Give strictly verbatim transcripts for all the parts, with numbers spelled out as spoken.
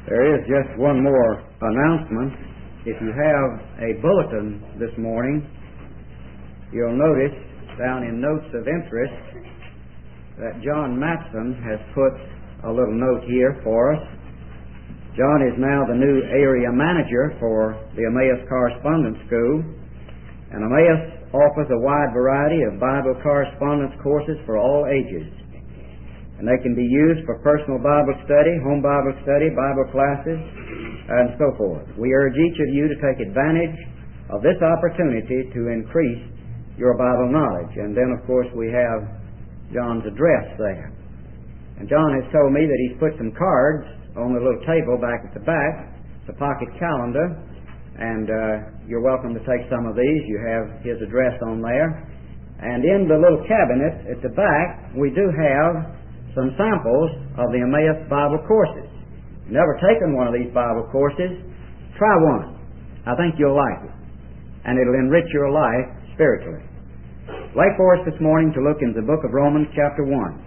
There is just one more announcement. If you have a bulletin this morning, you'll notice down in Notes of Interest that John Matson has put a little note here for us. John is now the new area manager for the Emmaus Correspondence School, and Emmaus offers a wide variety of Bible correspondence courses for all ages. And they can be used for personal Bible study, home Bible study, Bible classes, and so forth. We urge each of you to take advantage of this opportunity to increase your Bible knowledge. And then, of course, we have John's address there. And John has told me that he's put some cards on the little table back at the back, the pocket calendar, and uh, you're welcome to take some of these. You have his address on there. And in the little cabinet at the back, we do have some samples of the Emmaus Bible courses. If you've never taken one of these Bible courses, try one. I think you'll like it. And it'll enrich your life spiritually. Like for us this morning to look in the book of Romans chapter one.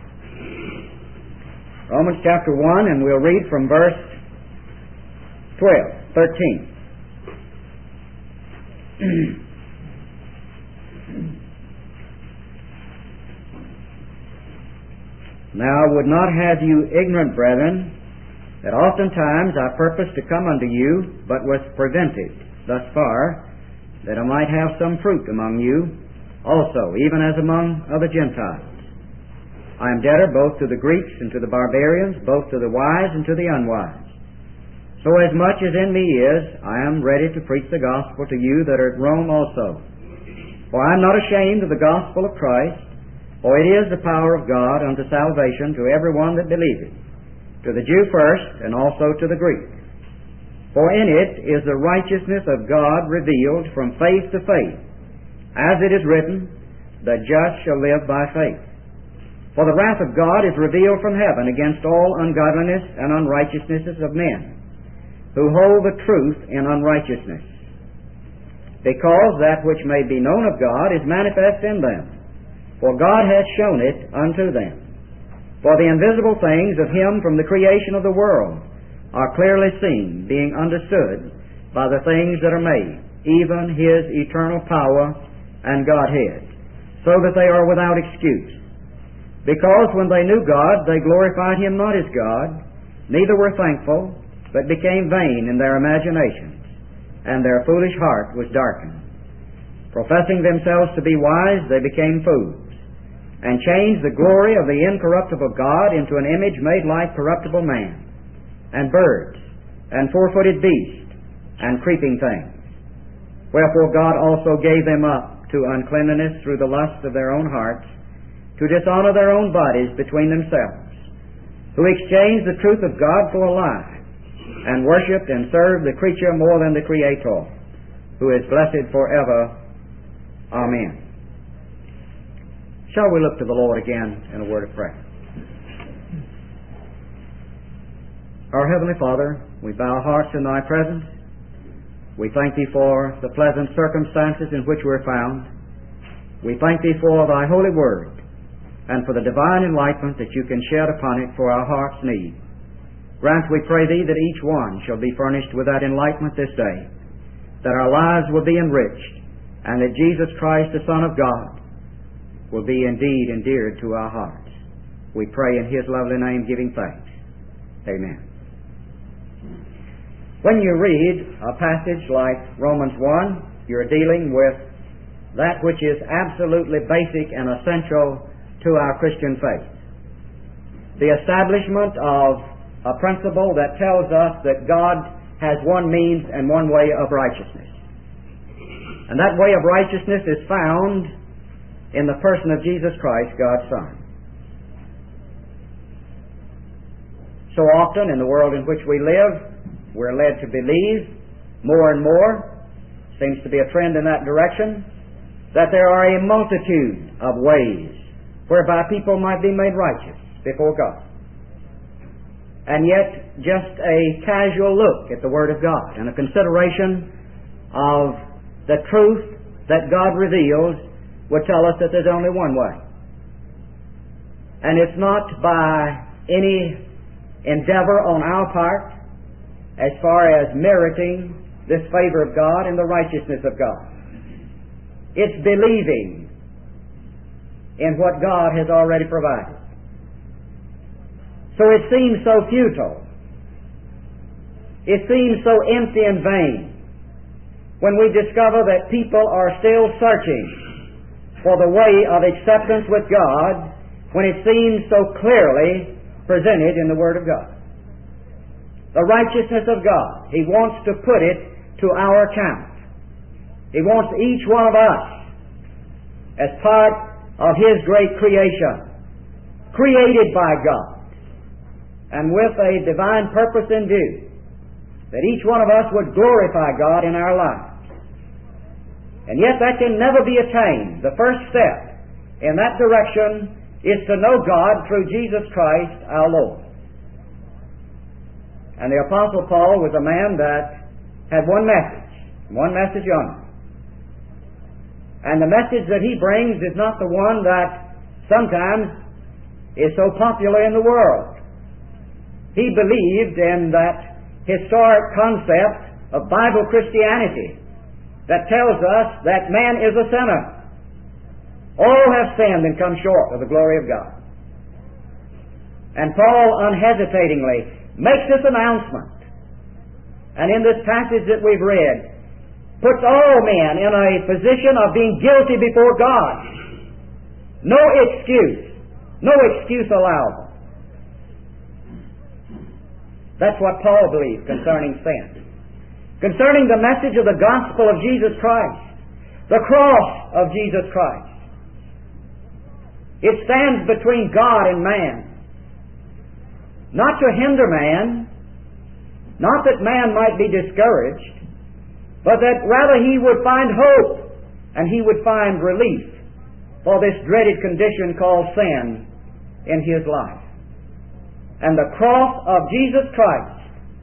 Romans chapter one, and we'll read from verse twelve, thirteen. Now I would not have you ignorant, brethren, that oftentimes I purposed to come unto you, but was prevented thus far, that I might have some fruit among you also, even as among other Gentiles. I am debtor both to the Greeks and to the barbarians, both to the wise and to the unwise. So as much as in me is, I am ready to preach the gospel to you that are at Rome also. For I am not ashamed of the gospel of Christ, for it is the power of God unto salvation to every one that believeth, to the Jew first, and also to the Greek. For in it is the righteousness of God revealed from faith to faith, as it is written, the just shall live by faith. For the wrath of God is revealed from heaven against all ungodliness and unrighteousnesses of men, who hold the truth in unrighteousness, because that which may be known of God is manifest in them. For God hath shown it unto them. For the invisible things of Him from the creation of the world are clearly seen, being understood by the things that are made, even His eternal power and Godhead, so that they are without excuse. Because when they knew God, they glorified Him not as God, neither were thankful, but became vain in their imaginations, and their foolish heart was darkened. Professing themselves to be wise, they became fools, and changed the glory of the incorruptible God into an image made like corruptible man, and birds, and four-footed beasts, and creeping things. Wherefore God also gave them up to uncleanness through the lust of their own hearts, to dishonor their own bodies between themselves, who exchanged the truth of God for a lie, and worshipped and served the creature more than the Creator, who is blessed forever. Amen. Shall we look to the Lord again in a word of prayer? Our Heavenly Father, we bow our hearts in Thy presence. We thank Thee for the pleasant circumstances in which we're found. We thank Thee for Thy holy word, and for the divine enlightenment that You can shed upon it for our heart's need. Grant, we pray Thee, that each one shall be furnished with that enlightenment this day, that our lives will be enriched, and that Jesus Christ, the Son of God, will be indeed endeared to our hearts. We pray in His lovely name, giving thanks. Amen. When you read a passage like Romans one, you're dealing with that which is absolutely basic and essential to our Christian faith. The establishment of a principle that tells us that God has one means and one way of righteousness. And that way of righteousness is found in the person of Jesus Christ, God's Son. So often in the world in which we live, we're led to believe more and more, seems to be a trend in that direction, that there are a multitude of ways whereby people might be made righteous before God. And yet, just a casual look at the Word of God and a consideration of the truth that God reveals would tell us that there's only one way. And it's not by any endeavor on our part as far as meriting this favor of God and the righteousness of God. It's believing in what God has already provided. So it seems so futile. It seems so empty and vain when we discover that people are still searching for the way of acceptance with God when it seems so clearly presented in the Word of God. The righteousness of God, He wants to put it to our account. He wants each one of us as part of His great creation, created by God, and with a divine purpose in view, that each one of us would glorify God in our lives. And yet that can never be attained. The first step in that direction is to know God through Jesus Christ our Lord. And the Apostle Paul was a man that had one message, one message only. And the message that he brings is not the one that sometimes is so popular in the world. He believed in that historic concept of Bible Christianity that tells us that man is a sinner. All have sinned and come short of the glory of God. And Paul unhesitatingly makes this announcement, and in this passage that we've read, puts all men in a position of being guilty before God. No excuse. No excuse allowable. That's what Paul believed concerning sin. Concerning the message of the gospel of Jesus Christ, the cross of Jesus Christ. It stands between God and man. Not to hinder man, not that man might be discouraged, but that rather he would find hope and he would find relief for this dreaded condition called sin in his life. And the cross of Jesus Christ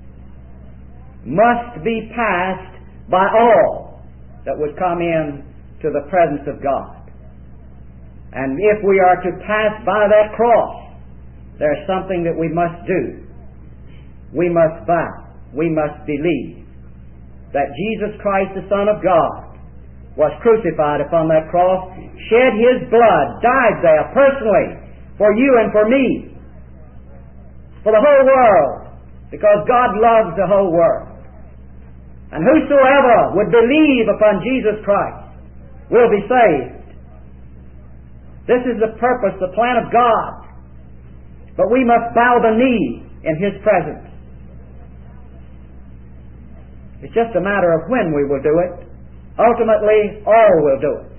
must be passed by all that would come in to the presence of God. And if we are to pass by that cross, there's something that we must do. We must bow. We must believe that Jesus Christ, the Son of God, was crucified upon that cross, shed His blood, died there personally for you and for me, for the whole world, because God loves the whole world. And whosoever would believe upon Jesus Christ will be saved. This is the purpose, the plan of God. But we must bow the knee in His presence. It's just a matter of when we will do it. Ultimately, all will do it.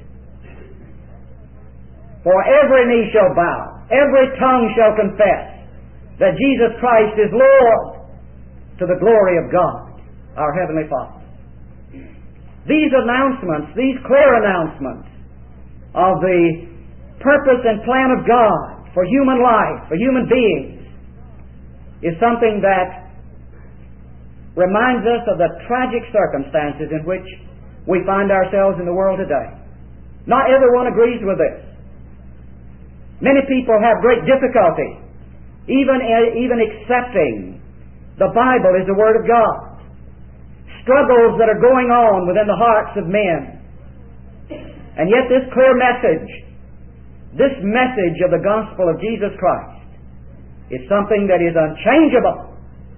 For every knee shall bow, every tongue shall confess that Jesus Christ is Lord, to the glory of God, our Heavenly Father. These announcements, these clear announcements of the purpose and plan of God for human life, for human beings, is something that reminds us of the tragic circumstances in which we find ourselves in the world today. Not everyone agrees with this. Many people have great difficulty even, even accepting the Bible as the Word of God. Struggles that are going on within the hearts of men. And yet this clear message, this message of the gospel of Jesus Christ, is something that is unchangeable.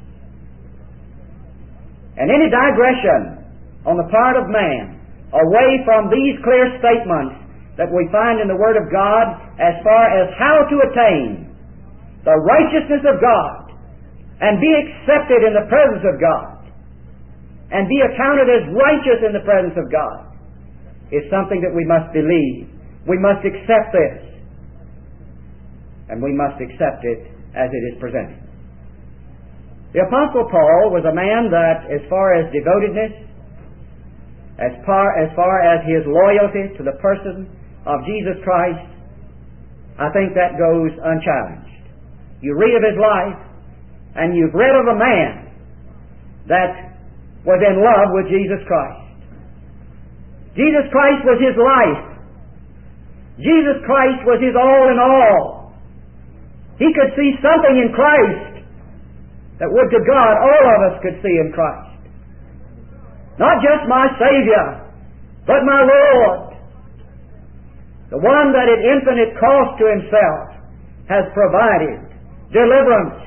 And any digression on the part of man away from these clear statements that we find in the Word of God as far as how to attain the righteousness of God and be accepted in the presence of God and be accounted as righteous in the presence of God is something that we must believe. We must accept this. And we must accept it as it is presented. The Apostle Paul was a man that, as far as devotedness, as far as, far as his loyalty to the person of Jesus Christ, I think that goes unchallenged. You read of his life, and you've read of a man that was in love with Jesus Christ. Jesus Christ was his life. Jesus Christ was his all in all. He could see something in Christ that would to God all of us could see in Christ. Not just my Savior, but my Lord. The one that at infinite cost to Himself has provided deliverance.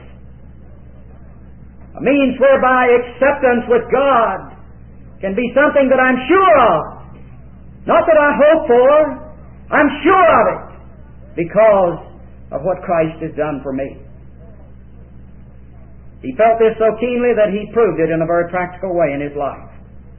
A means whereby acceptance with God can be something that I'm sure of. Not that I hope for, I'm sure of it because of what Christ has done for me. He felt this so keenly that he proved it in a very practical way in his life.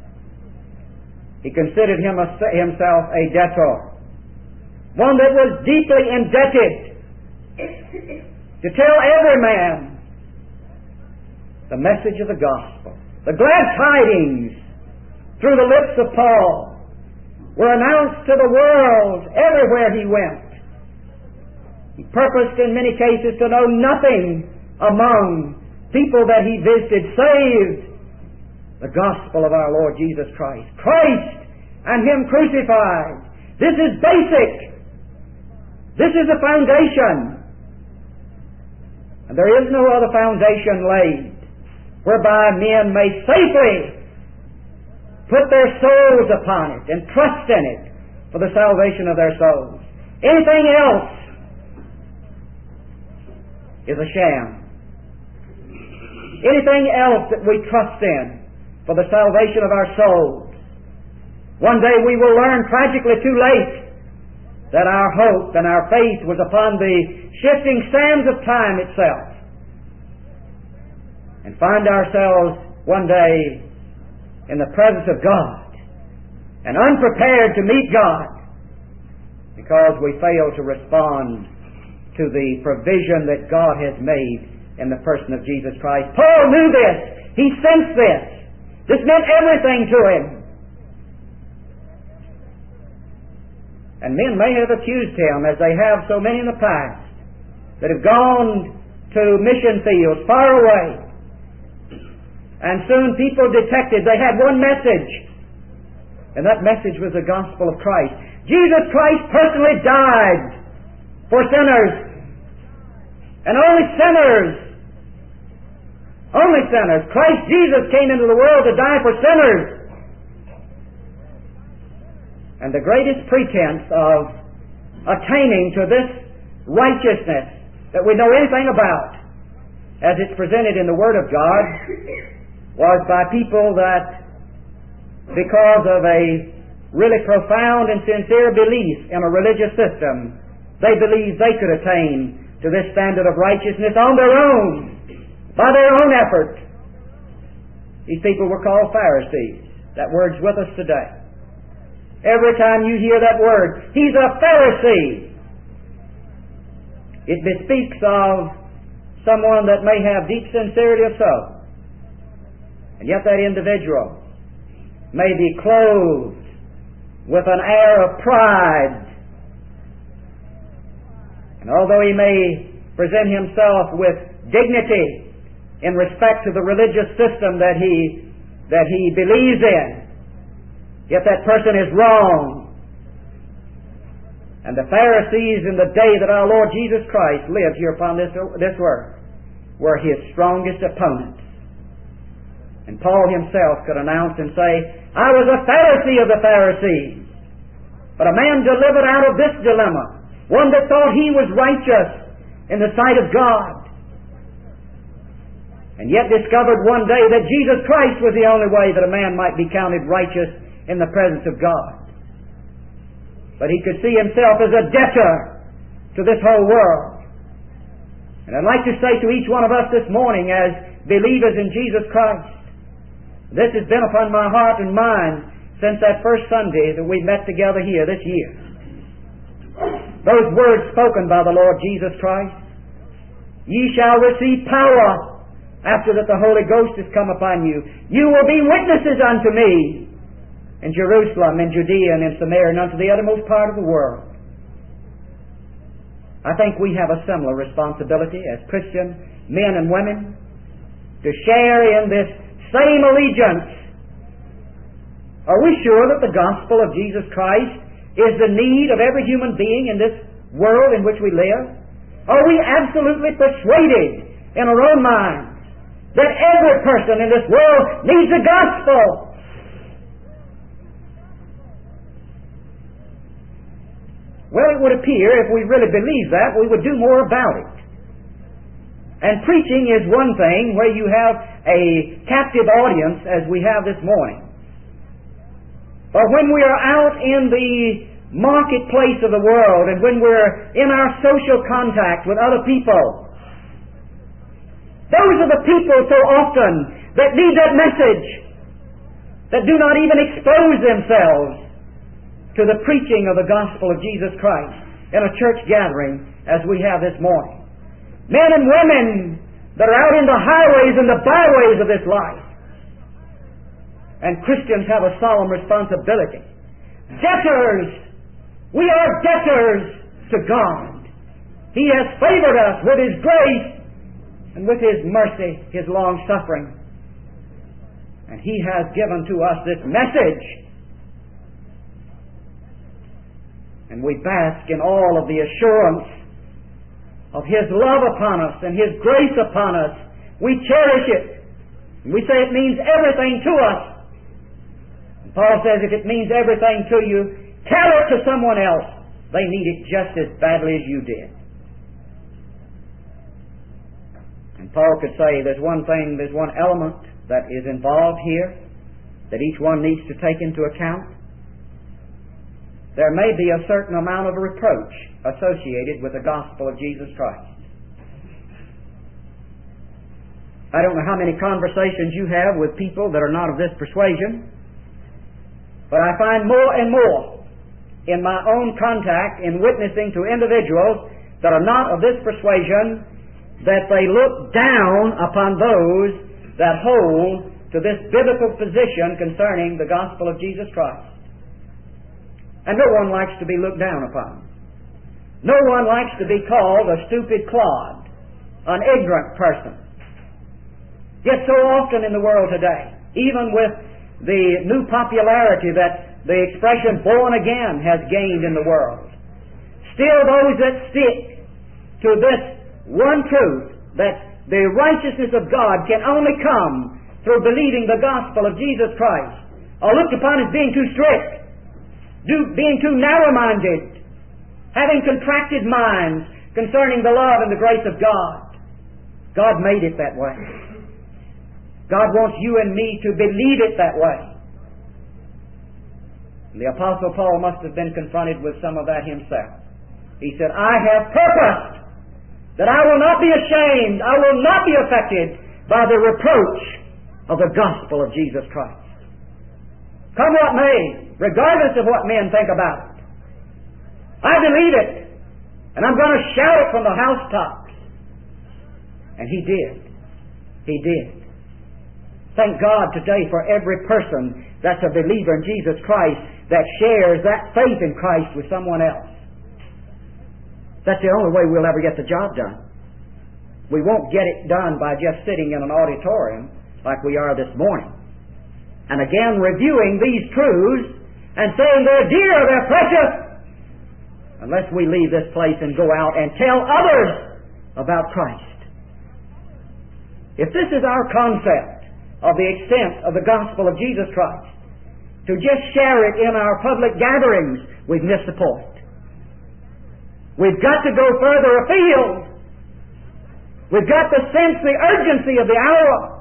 He considered him a, himself a debtor, one that was deeply indebted to tell every man the message of the gospel. The glad tidings through the lips of Paul were announced to the world everywhere he went. He purposed in many cases to know nothing among people that he visited save the gospel of our Lord Jesus Christ. Christ and Him crucified. This is basic. This is the foundation. And there is no other foundation laid whereby men may safely put their souls upon it and trust in it for the salvation of their souls. Anything else is a sham. Anything else that we trust in for the salvation of our souls, one day we will learn tragically too late that our hope and our faith was upon the shifting sands of time itself, and find ourselves one day in the presence of God and unprepared to meet God because we fail to respond to the provision that God has made in the person of Jesus Christ. Paul knew this. He sensed this. This meant everything to him. And men may have accused him, as they have so many in the past, that have gone to mission fields far away. And soon people detected they had one message. And that message was the gospel of Christ. Jesus Christ personally died for sinners. And only sinners Only sinners. Christ Jesus came into the world to die for sinners. And the greatest pretense of attaining to this righteousness that we know anything about, as it's presented in the Word of God, was by people that, because of a really profound and sincere belief in a religious system, they believed they could attain to this standard of righteousness on their own, by their own effort. These people were called Pharisees. That word's with us today. Every time you hear that word, he's a Pharisee, it bespeaks of someone that may have deep sincerity of soul, and yet that individual may be clothed with an air of pride. And although he may present himself with dignity in respect to the religious system that he that he believes in, yet that person is wrong. And the Pharisees in the day that our Lord Jesus Christ lived here upon this, this earth were His strongest opponents. And Paul himself could announce and say, I was a Pharisee of the Pharisees, but a man delivered out of this dilemma, one that thought he was righteous in the sight of God, and yet discovered one day that Jesus Christ was the only way that a man might be counted righteous in the presence of God. But he could see himself as a debtor to this whole world. And I'd like to say to each one of us this morning as believers in Jesus Christ, this has been upon my heart and mind since that first Sunday that we met together here this year. Those words spoken by the Lord Jesus Christ, ye shall receive power after that the Holy Ghost has come upon you. You will be witnesses unto me in Jerusalem, in Judea, and in Samaria, and unto the uttermost part of the world. I think we have a similar responsibility as Christian men and women to share in this same allegiance. Are we sure that the gospel of Jesus Christ is the need of every human being in this world in which we live? Are we absolutely persuaded in our own minds that every person in this world needs the gospel. Well, it would appear if we really believed that, we would do more about it. And preaching is one thing where you have a captive audience, as we have this morning. But when we are out in the marketplace of the world and when we're in our social contact with other people, those are the people so often that need that message, that do not even expose themselves to the preaching of the gospel of Jesus Christ in a church gathering as we have this morning. Men and women that are out in the highways and the byways of this life. And Christians have a solemn responsibility. Debtors! We are debtors to God. He has favored us with His grace and with His mercy, His long suffering. And He has given to us this message. And we bask in all of the assurance of His love upon us and His grace upon us. We cherish it. And we say it means everything to us. And Paul says if it means everything to you, tell it to someone else. They need it just as badly as you did. And Paul could say there's one thing, there's one element that is involved here that each one needs to take into account. There may be a certain amount of reproach associated with the gospel of Jesus Christ. I don't know how many conversations you have with people that are not of this persuasion, but I find more and more in my own contact in witnessing to individuals that are not of this persuasion that they look down upon those that hold to this biblical position concerning the gospel of Jesus Christ. And no one likes to be looked down upon. No one likes to be called a stupid clod, an ignorant person. Yet so often in the world today, even with the new popularity that the expression born again has gained in the world, still those that stick to this one truth, that the righteousness of God can only come through believing the gospel of Jesus Christ, are looked upon as being too strict, do, being too narrow-minded, having contracted minds concerning the love and the grace of God. God made it that way. God wants you and me to believe it that way. And the Apostle Paul must have been confronted with some of that himself. He said, I have purposed that I will not be ashamed, I will not be affected by the reproach of the gospel of Jesus Christ. Come what may, regardless of what men think about it. I believe it, and I'm going to shout it from the housetops. And he did. He did. Thank God today for every person that's a believer in Jesus Christ that shares that faith in Christ with someone else. That's the only way we'll ever get the job done. We won't get it done by just sitting in an auditorium like we are this morning, and again reviewing these truths and saying they're dear, they're precious, unless we leave this place and go out and tell others about Christ. If this is our concept of the extent of the gospel of Jesus Christ, to just share it in our public gatherings, we've missed the point. We've got to go further afield. We've got to sense the urgency of the hour.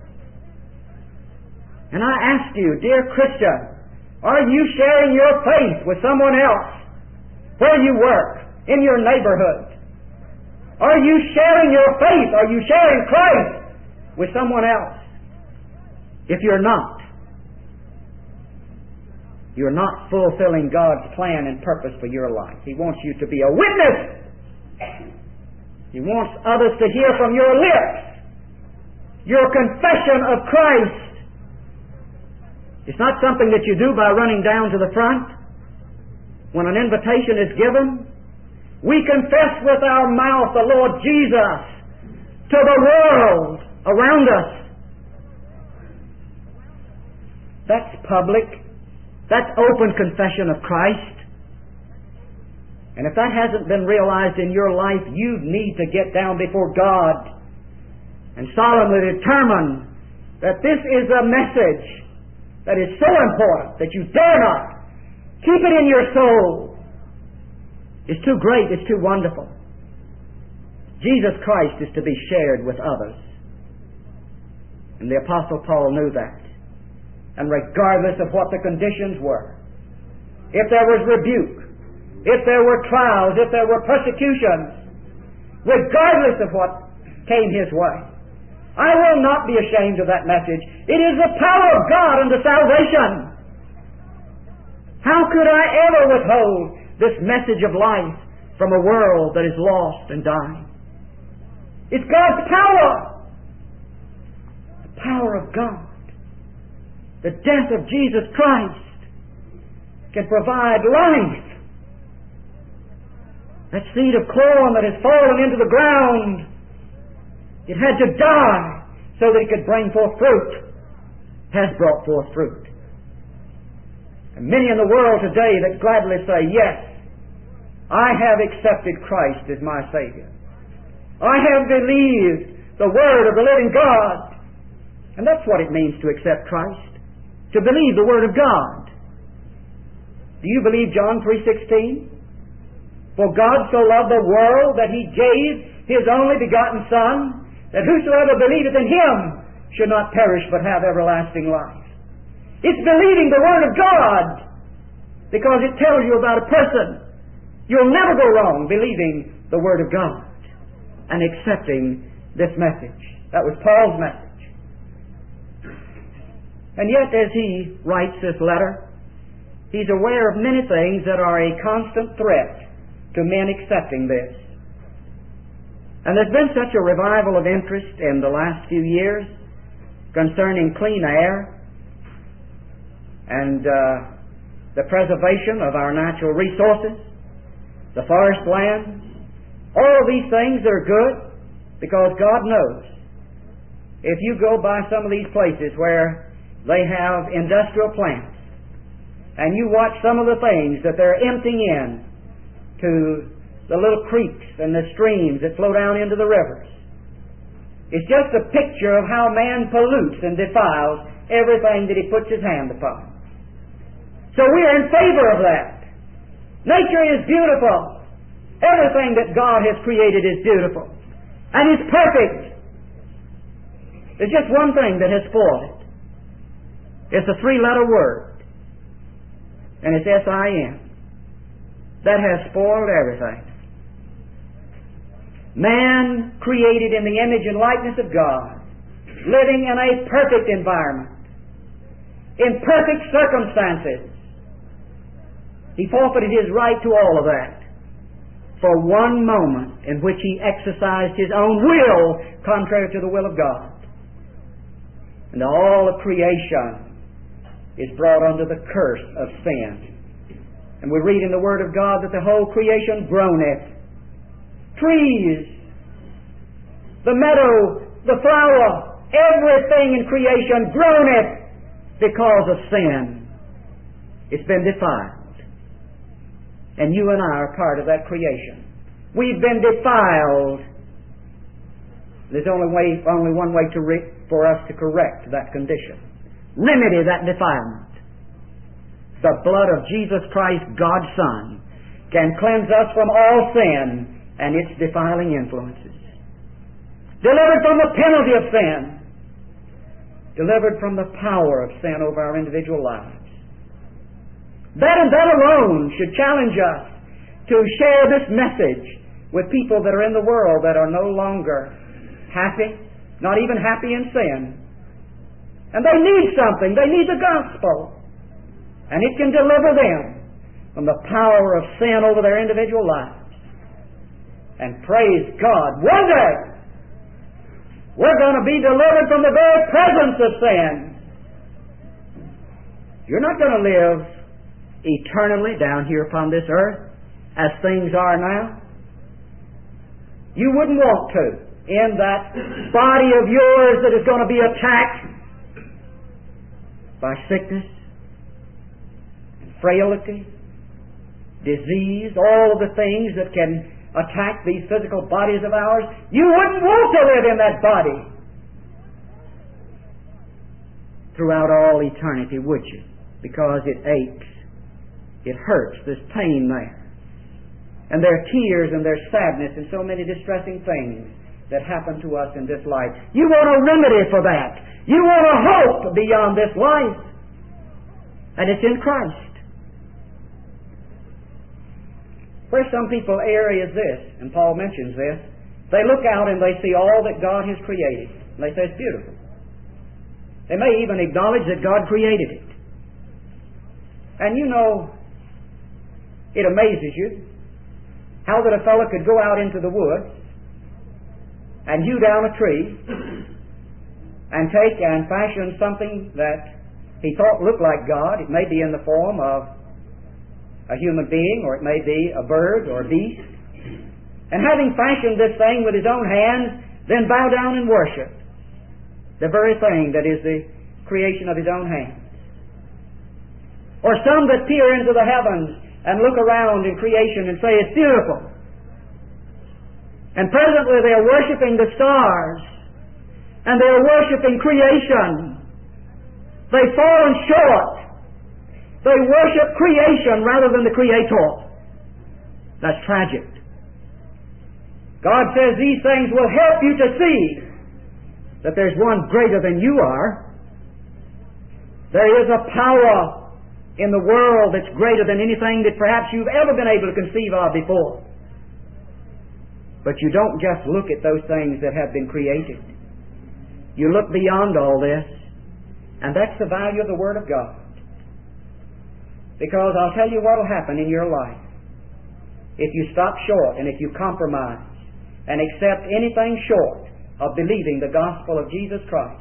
And I ask you, dear Christian, are you sharing your faith with someone else where you work, in your neighborhood? Are you sharing your faith? Are you sharing Christ with someone else? If you're not, you're not fulfilling God's plan and purpose for your life. He wants you to be a witness. He wants others to hear from your lips your confession of Christ. It's not something that you do by running down to the front when an invitation is given. We confess with our mouth the Lord Jesus to the world around us. That's public. That's open confession of Christ. And if that hasn't been realized in your life, you need to get down before God and solemnly determine that this is a message that is so important that you dare not keep it in your soul. It's too great, it's too wonderful. Jesus Christ is to be shared with others. And the Apostle Paul knew that. And regardless of what the conditions were, if there was rebuke, if there were trials, if there were persecutions, regardless of what came his way, I will not be ashamed of that message. It is the power of God unto salvation. How could I ever withhold this message of life from a world that is lost and dying? It's God's power. The power of God. The death of Jesus Christ can provide life. That seed of corn that has fallen into the ground, it had to die so that it could bring forth fruit. Has brought forth fruit. And many in the world today that gladly say, yes, I have accepted Christ as my Savior. I have believed the Word of the living God. And that's what it means to accept Christ. To believe the Word of God. Do you believe John three sixteen? For God so loved the world that He gave His only begotten Son, that whosoever believeth in Him should not perish but have everlasting life. It's believing the Word of God, because it tells you about a person. You'll never go wrong believing the Word of God and accepting this message. That was Paul's message. And yet, as he writes this letter, he's aware of many things that are a constant threat to men accepting this. And there's been such a revival of interest in the last few years concerning clean air and uh, the preservation of our natural resources, the forest lands. All of these things are good because God knows. If you go by some of these places where they have industrial plants and you watch some of the things that they're emptying in to the little creeks and the streams that flow down into the rivers, it's just a picture of how man pollutes and defiles everything that he puts his hand upon. So we are in favor of that. Nature is beautiful. Everything that God has created is beautiful and is perfect. There's just one thing that has spoiled it. It's a three-letter word, and it's S I N. That has spoiled everything. Man created in the image and likeness of God, living in a perfect environment, in perfect circumstances. He forfeited his right to all of that for one moment in which he exercised his own will contrary to the will of God. And all of creation is brought under the curse of sin. And we read in the Word of God that the whole creation groaneth. Trees, the meadow, the flower, everything in creation groaneth because of sin. It's been defiled. And you and I are part of that creation. We've been defiled. There's only way, only one way to re- for us to correct that condition. Remedy that defilement. The blood of Jesus Christ, God's Son, can cleanse us from all sin and its defiling influences. Delivered from the penalty of sin. Delivered from the power of sin over our individual lives. That and that alone should challenge us to share this message with people that are in the world that are no longer happy, not even happy in sin. And they need something. They need the gospel. And it can deliver them from the power of sin over their individual lives. And praise God, one day we're going to be delivered from the very presence of sin. You're not going to live eternally down here upon this earth as things are now. You wouldn't want to in that body of yours that is going to be attacked by sickness and frailty, disease, all of the things that can attack these physical bodies of ours. You wouldn't want to live in that body throughout all eternity, would you? Because it aches. It hurts. There's pain there. And there are tears and there's sadness and so many distressing things that happen to us in this life. You want a remedy for that. You want a hope beyond this life. And it's in Christ. Where some people err is this, and Paul mentions this. They look out and they see all that God has created. And they say it's beautiful. They may even acknowledge that God created it. And you know, it amazes you how that a fellow could go out into the woods and hew down a tree and take and fashion something that he thought looked like God. It may be in the form of a human being, or it may be a bird or a beast. And having fashioned this thing with his own hands, then bow down and worship the very thing that is the creation of his own hands. Or some that peer into the heavens and look around in creation and say it's beautiful. And presently they are worshiping the stars, and they are worshiping creation. They've fallen short. They worship creation rather than the Creator. That's tragic. God says these things will help you to see that there's one greater than you are. There is a power in the world that's greater than anything that perhaps you've ever been able to conceive of before. But you don't just look at those things that have been created. You look beyond all this, and that's the value of the Word of God. Because I'll tell you what will happen in your life. If you stop short and if you compromise and accept anything short of believing the gospel of Jesus Christ,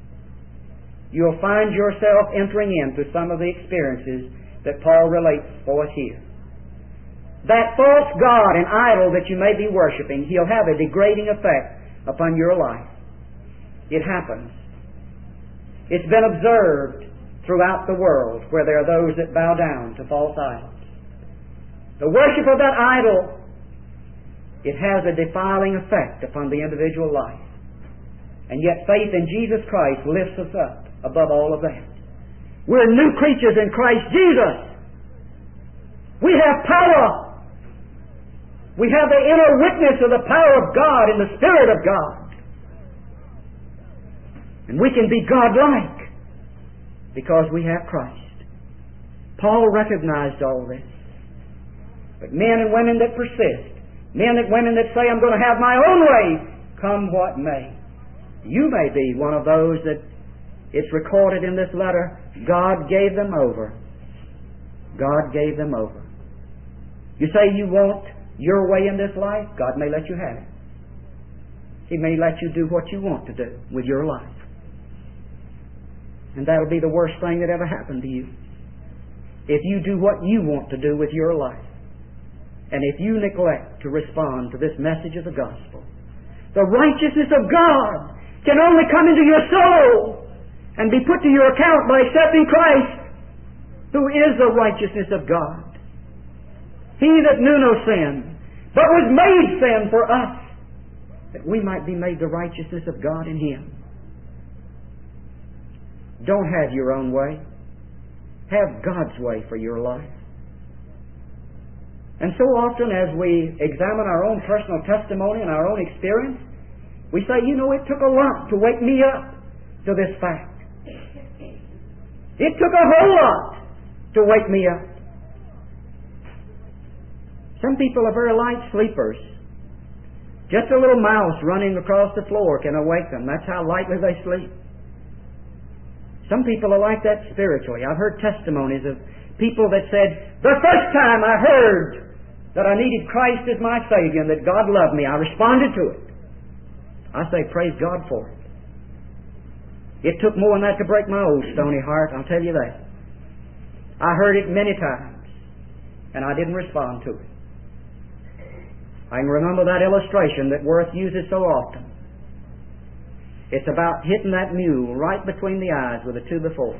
you'll find yourself entering into some of the experiences that Paul relates for us here. That false god and idol that you may be worshiping, he'll have a degrading effect upon your life. It happens. It's been observed throughout the world where there are those that bow down to false idols. The worship of that idol, it has a defiling effect upon the individual life. And yet faith in Jesus Christ lifts us up above all of that. We're new creatures in Christ Jesus. We have power. We have the inner witness of the power of God and the Spirit of God. And we can be God-like because we have Christ. Paul recognized all this. But men and women that persist, men and women that say, I'm going to have my own way, come what may. You may be one of those that it's recorded in this letter, God gave them over. God gave them over. You say you want your way in this life, God may let you have it. He may let you do what you want to do with your life. And that'll be the worst thing that ever happened to you. If you do what you want to do with your life, and if you neglect to respond to this message of the gospel, the righteousness of God can only come into your soul and be put to your account by accepting Christ, who is the righteousness of God. He that knew no sin, but was made sin for us, that we might be made the righteousness of God in Him. Don't have your own way. Have God's way for your life. And so often as we examine our own personal testimony and our own experience, we say, you know, it took a lot to wake me up to this fact. It took a whole lot to wake me up. Some people are very light sleepers. Just a little mouse running across the floor can awake them. That's how lightly they sleep. Some people are like that spiritually. I've heard testimonies of people that said, the first time I heard that I needed Christ as my Savior and that God loved me, I responded to it. I say, praise God for it. It took more than that to break my old stony heart, I'll tell you that. I heard it many times, and I didn't respond to it. I can remember that illustration that Worth uses so often. It's about hitting that mule right between the eyes with a two by four.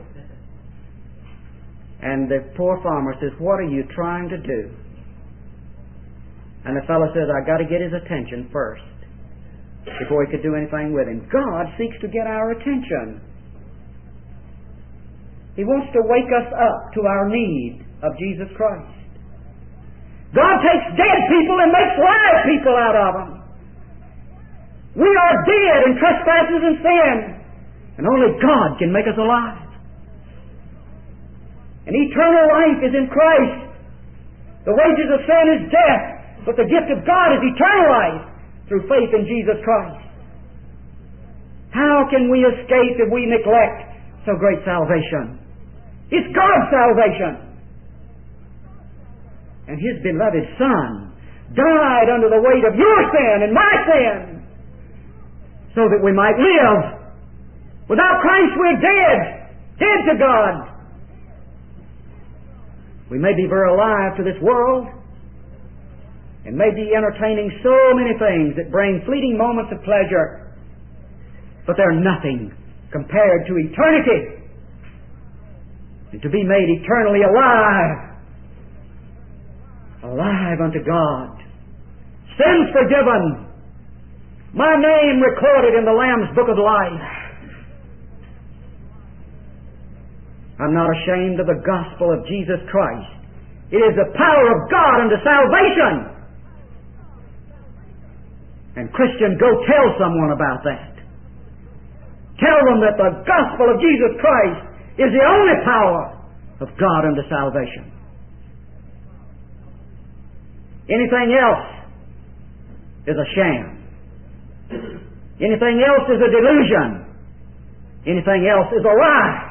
And the poor farmer says, what are you trying to do? And the fellow says, I've got to get his attention first before he could do anything with him. God seeks to get our attention. He wants to wake us up to our need of Jesus Christ. God takes dead people and makes live people out of them. We are dead in trespasses and sin, and only God can make us alive. And eternal life is in Christ. The wages of sin is death, but the gift of God is eternal life through faith in Jesus Christ. How can we escape if we neglect so great salvation? It's God's salvation. And His beloved Son died under the weight of your sin and my sin so that we might live. Without Christ we're dead, dead to God. We may be very alive to this world and may be entertaining so many things that bring fleeting moments of pleasure, but they're nothing compared to eternity. And to be made eternally alive, alive unto God, sins forgiven, my name recorded in the Lamb's Book of Life. I'm not ashamed of the gospel of Jesus Christ. It is the power of God unto salvation. And Christian, go tell someone about that. Tell them that the gospel of Jesus Christ is the only power of God unto salvation. Anything else is a sham. Anything else is a delusion. Anything else is a lie.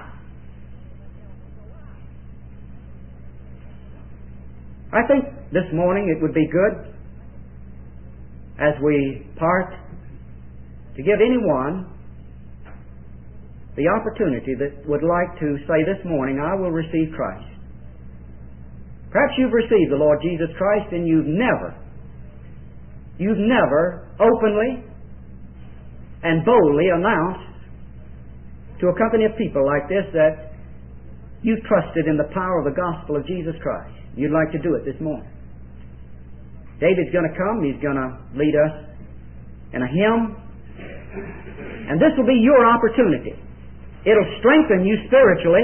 I think this morning it would be good, as we part, to give anyone the opportunity that would like to say this morning, I will receive Christ. Perhaps you've received the Lord Jesus Christ and you've never, you've never openly and boldly announced to a company of people like this that you've trusted in the power of the gospel of Jesus Christ. You'd like to do it this morning. David's going to come. He's going to lead us in a hymn. And this will be your opportunity. It'll strengthen you spiritually.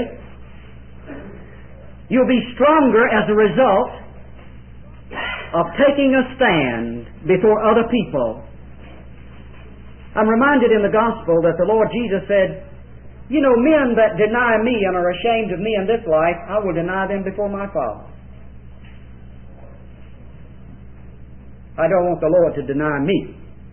You'll be stronger as a result of taking a stand before other people. I'm reminded in the gospel that the Lord Jesus said, you know, men that deny me and are ashamed of me in this life, I will deny them before my Father. I don't want the Lord to deny me.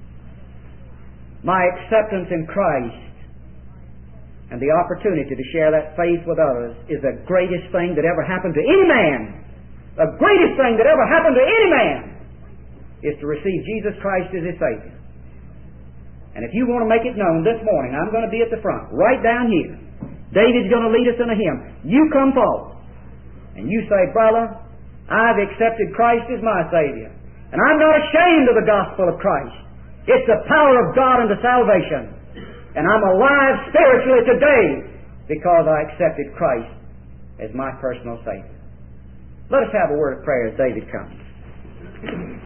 My acceptance in Christ and the opportunity to share that faith with others is the greatest thing that ever happened to any man. The greatest thing that ever happened to any man is to receive Jesus Christ as His Savior. And if you want to make it known this morning, I'm going to be at the front, right down here. David's going to lead us in a hymn. You come forward and you say, brother, I've accepted Christ as my Savior. And I'm not ashamed of the gospel of Christ. It's the power of God unto salvation. And I'm alive spiritually today because I accepted Christ as my personal Savior. Let us have a word of prayer as David comes.